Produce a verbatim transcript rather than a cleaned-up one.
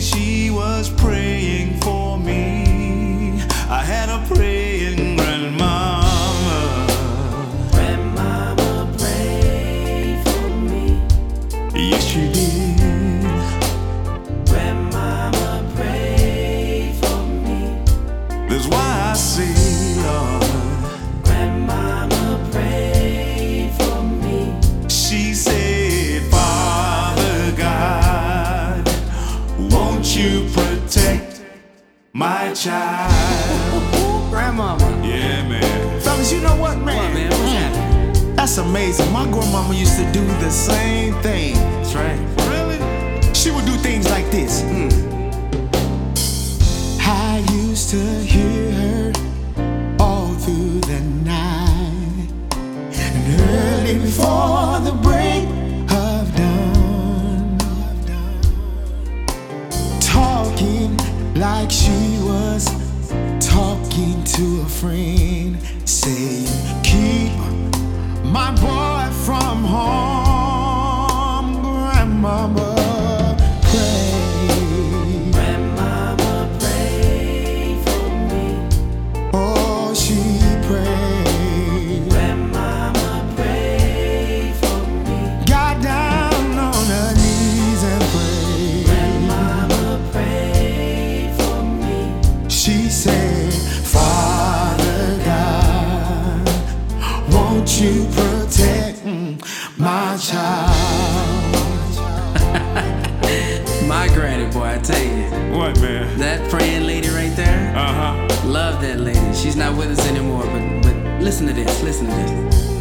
she was praying for me. I had a praying grandmama. Grandmama prayed for me. Yes, she did. Grandmama prayed for me. That's why I say, Lord, Grandmama prayed for me. she said, Father God, won't you protect my child? Grandmama. Yeah, man. Fellas, you know what, man? What, man? What's happening? That's amazing. My grandmama used to do the same thing. That's right. Really? She would do things like this. Mm. I used to hear her all through the night, and early before the break of dawn, talking like she was talking to a friend, saying, keep my boy from harm, grandmama. Pray. Grandmama prayed for me. Oh, she prayed. Grandmama prayed for me. Got down on her knees and prayed. Grandmama prayed for me. She said, Father God, won't you protect my child? My granny, boy, I tell you. What, man? That praying lady right there. Uh huh. Love that lady. She's not with us anymore, but but listen to this. Listen to this.